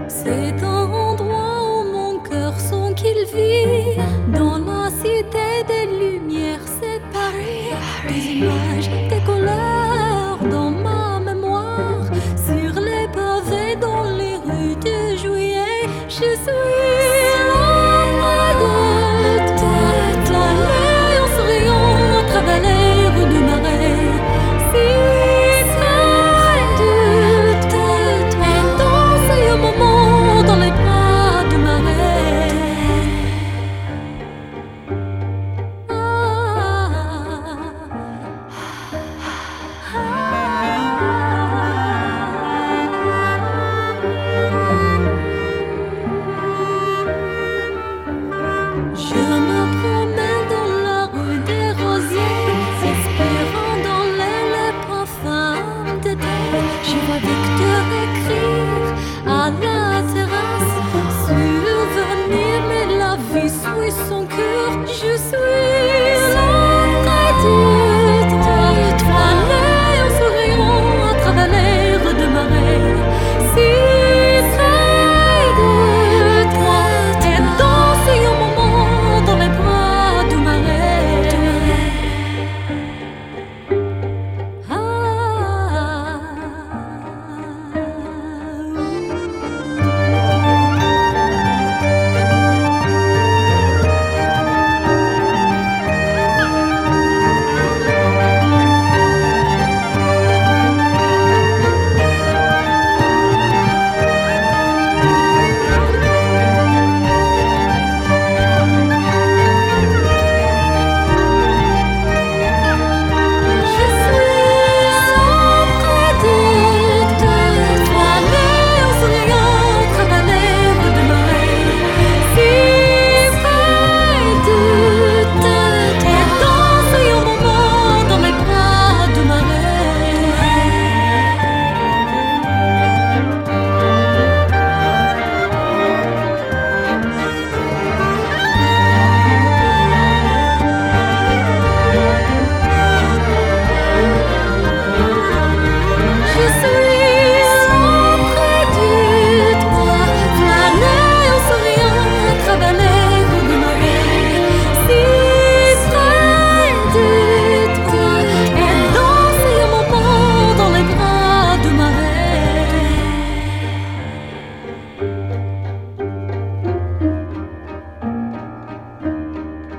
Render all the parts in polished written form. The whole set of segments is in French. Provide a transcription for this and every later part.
cet endroit où mon cœur sent qu'il vit, dans la cité des lumières, c'est Paris. Des images, des couleurs dans ma mémoire, sur les pavés, dans les rues de juillet. Je suis l'ombre de toute l'allée, en souriant à travers les rues du Marais. Si près de toi, et danser un moment dans les bras du Marais. Je me promène dans la rue des Rosiers, espérant dans les parfums d'été. Je vois Victor écrire à la terrasse, souvenir, mais la vie suit son cœur. Je suis l'ombre de toi, en souriant à travers les rues de Marais. Si près de toi, et danser un moment dans les bras du Marais.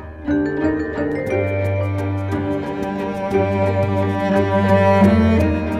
Thank you.